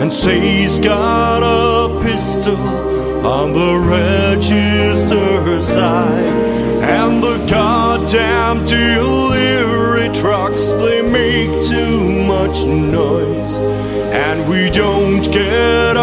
and say he's got a pistol on the register side. And the goddamn delivery trucks, they make too much noise, and we don't get